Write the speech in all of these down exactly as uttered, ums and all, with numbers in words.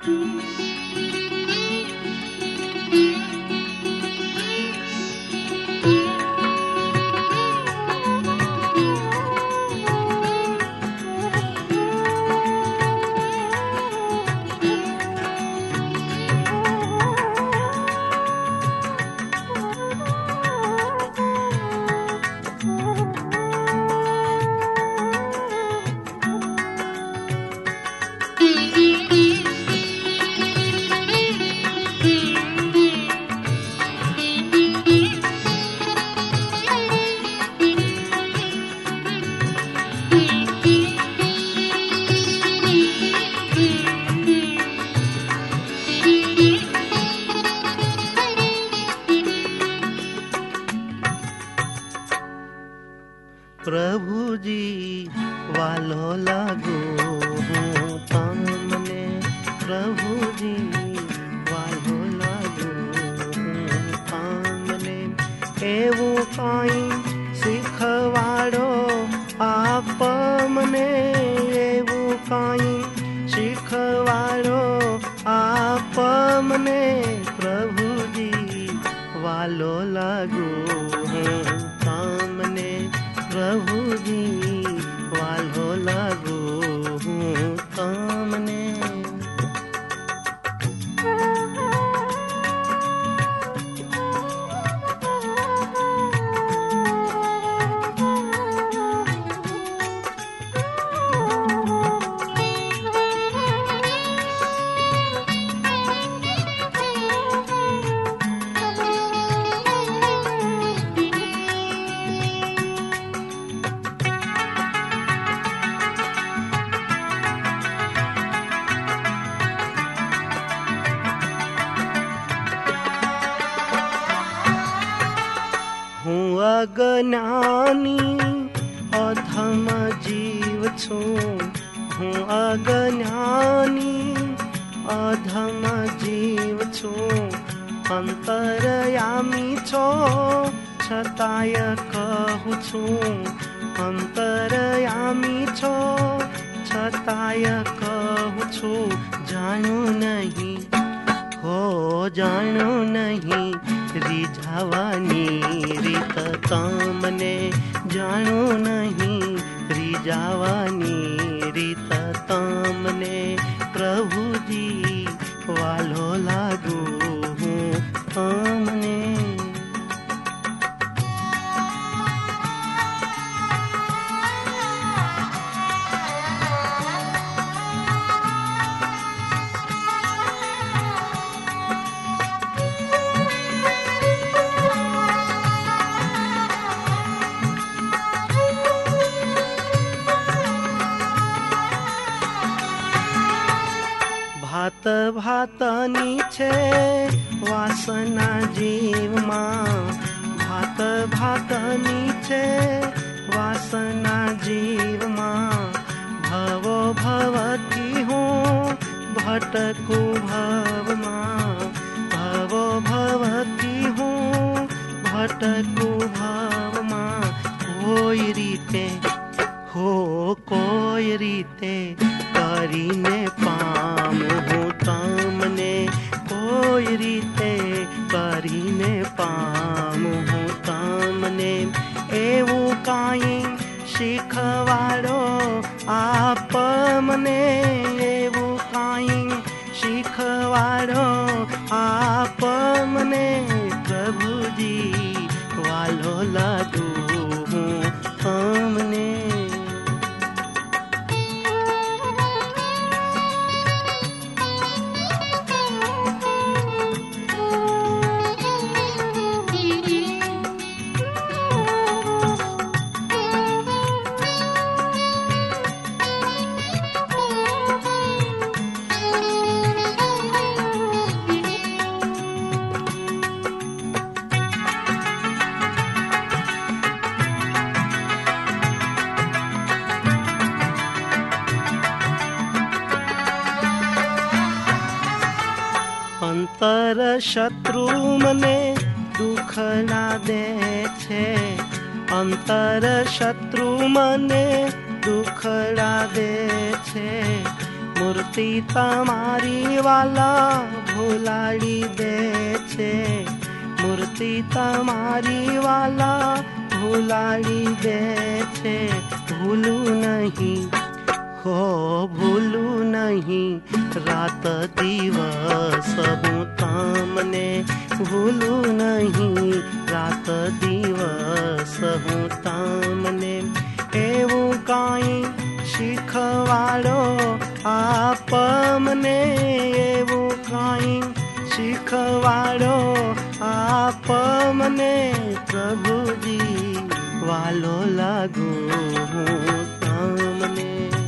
प्रभु जी वालो लागू हूँ तमने, प्रभु जी वालो लागू हूँ तमने। एवं काई शिखवाड़ो आप मने, एवं काई शिखवाड़ो आप मने। प्रभु जी वालो लागू हूँ तमने, प्रभु जी वालो लागू हूँ तमने। अज्ञानी अधम जीव छू, हूँ अज्ञानी अधम जीव छू। अंतरयामी छो छताय कहूँ छू, अंतरयामी छो छताय कहूँ छू। जानू नहीं हो जानू नहीं रिझावानी रीत तमने, जानू नहीं रिझावानी रीत तमने। प्रभु जी वालो लागू हूँ तमने। भात भातनी छे वासना जीव मां, भात भातनी छे वासना जीव मां। भवो भवती हूँ भटकू भव मां, भवो भवती हूँ भटकू भव मां। कोई रीते हो कोई रीते करीने पाम हूँ तमने, कोई रीते करीने पाम हूँ तमने। एवं काई शिखवाड़ो आप मने, एवं काई शिखवाड़ो आप मने। प्रभु जी वालो लागू हूँ तमने। अंतर शत्रु मने दुखना दे छे, अंतर शत्रु मने दुखड़ा दे छे। મૂર્તિ તમારી વાલા ભૂલાડી દે છે, મૂર્તિ તમારી વાલા ભૂલાડી દે છે. ભૂલું નહીં હો ભૂલું નહીં રાત દિવસ હું તમને, ભૂલું નહીં રાત દિવસ હું તમને. એવું કાંઈ શીખવાડો આપ મને, એવું કાંઈ શીખવાડો આપ મને. પ્રભુજી વાલો લાગુ હું તમને.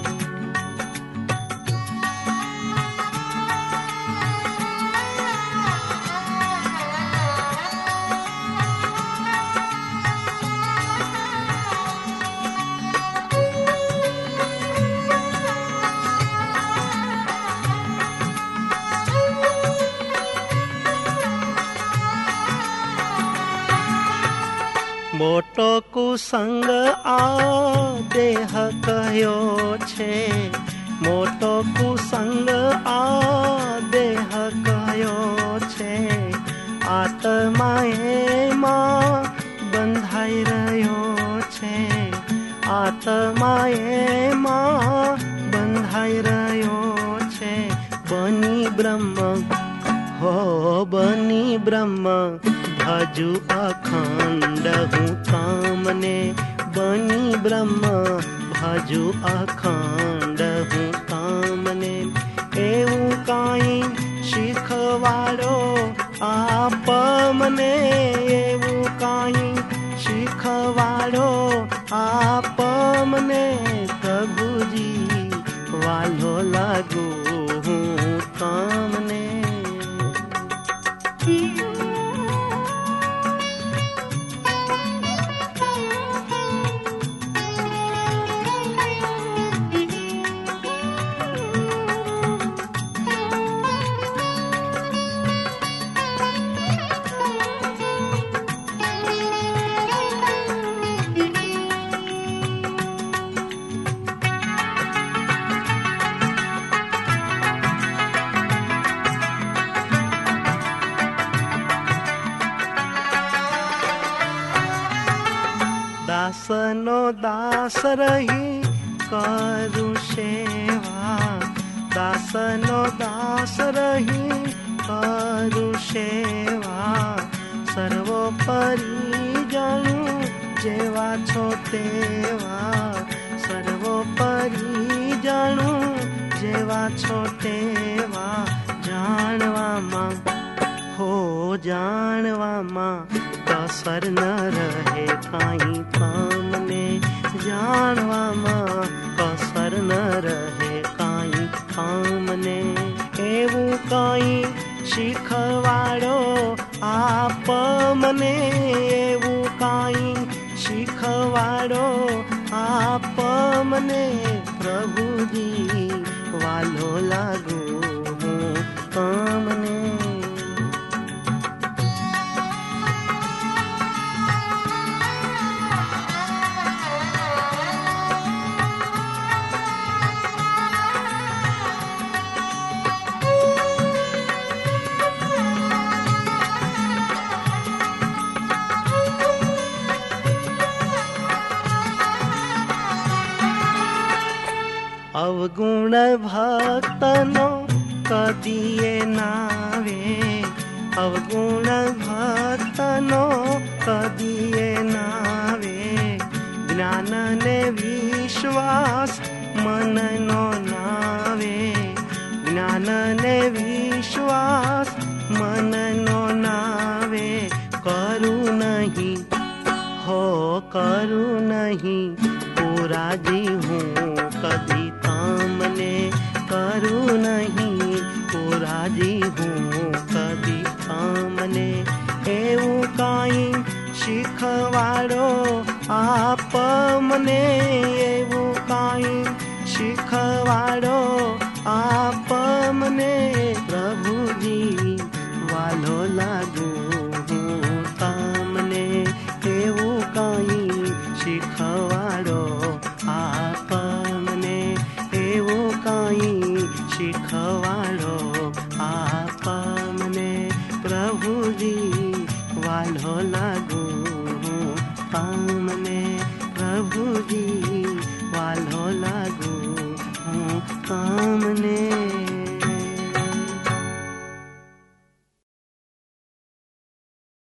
મોટો કુસંગ આ દેહ કહ્યો છે, મોટો કુસંગ આ દેહ કહ્યો છે. આત્મા એમાં બંધાઈ રહ્યો છે, આત્મા એમાં બંધાઈ રહ્યો છે. બની બ્રહ્મ હો બની બ્રહ્મ ભજુ અખંડ હું તમને, બની બ્રહ્મ ભજુ અખંડ હું તમને. એવું કાંઈ શીખવાડો આપ મને, એવું કાંઈ શીખવાડો આપ મને. પ્રભુજી વાલો લાગુ હું તમને. દાસનો દાસ રહી કરું સેવા, દાસનો દાસ રહી કરું સેવા. સર્વોપરી જાણું જેવા છો તેવા, સર્વોપરી જાણું જેવા છો તેવા. જાણવામાં હો જાણવામાં કસર ન રહે કાંઈ તમને, જાણવામાં કસર ન રહે કાંઈ તમને. એવું કાંઈ શીખવાડો આપ મને, એવું કાંઈ શીખવાડો આપ મને. પ્રભુજી વાલો લાગુ હું તમને. અવગુણ ભક્તનો કદીએ નાવે, અવગુણ ભક્તનો કદીએ નાવે. જ્ઞાન ને વિશ્વાસ મનનો નાવે, જ્ઞાન ને વિશ્વાસ મનનો નાવે. કરું નહીં હો કરું નહીં પુરાજી હું કદી તમને, કરું નહીં પુરાજી હું કદી તમને. એવું કાંઈ શીખવાડો આપ મને, એવું કાંઈ શીખવાડો આપ મને. પ્રભુજી વાલો લાગુ હું તમને, એવું કાંઈ શીખવાડો આપ મને, એવું કાંઈ वालो लागू हूँ सामने।